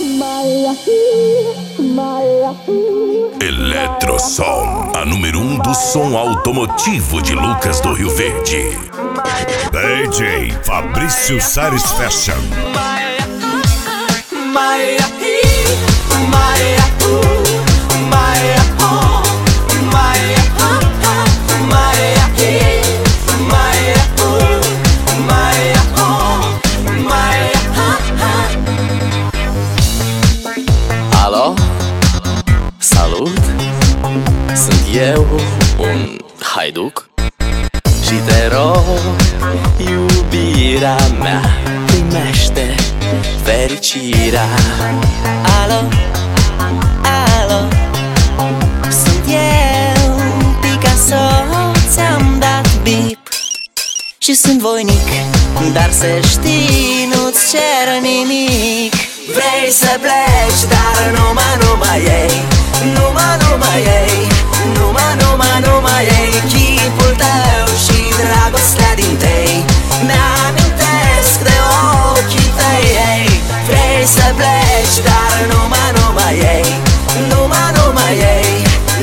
Eletrosom, a número 1 do som automotivo de Lucas do Rio Verde. DJ Fabrício Satisfaction. Alo? Salut! Sunt eu, un haiduc, și te rog, iubirea mea, primește fericirea. Alo? Alo? Sunt eu, Picasso, ți-am dat bip și sunt voinic, dar să știi, nu-ți cer nimic. Vrei să pleci, dar numai ei, numai ei, numai ei, chipul tău și dragostea din tei mi-amintesc de ochii tăi, ei. Vrei să pleci, dar numai ei, numai ei,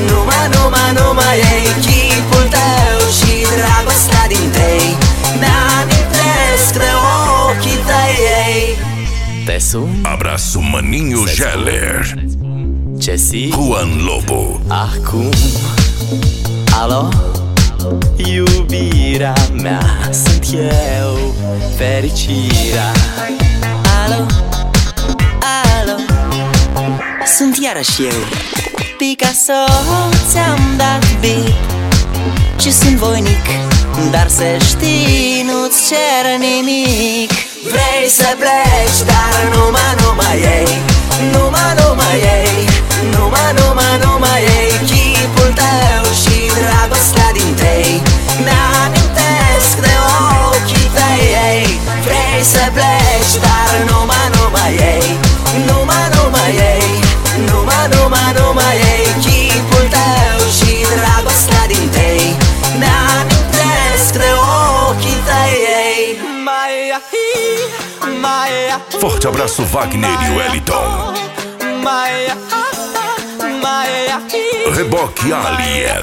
numai ei, chipul tău și dragostea din tei mi-amintesc de ochii tăi, ei. Te sun? Abraço Maninho Geller. Ce zici? Juan Lobo. Acum? Alo? Iubirea mea, sunt eu, fericirea. Alo? Alo? Sunt iarăși eu, Picasso, ți-am dat bip și sunt voinic, dar să știi, nu-ți cer nimic. Vrei să pleci, dar numai ei, numai ei, numai ei, chipul tău și dragostea din tei mi-amintesc de ochii tăi, ei. Vrei să pleci, dar numai ei, numai ei, numai ei, chipul tău și dragostea din tei mi-amintesc de ochii tăi, ei. Forte abraço Wagner e Wellington. Reboque Alien.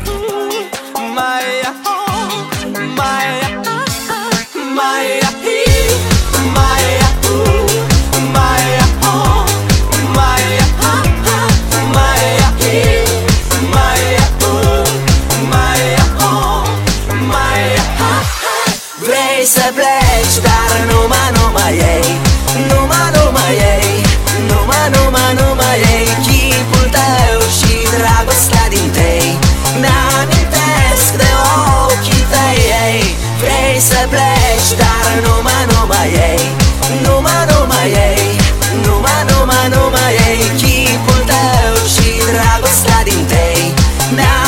Vrei să pleci, dar numai ei, numai ei, numai ei, chipul tău și dragostea din tei mi-amintesc de ochii tăi, ei. Vrei să pleci, dar numai ei, numai ei, numai ei, chipul tău și dragostea din tei mi-amintesc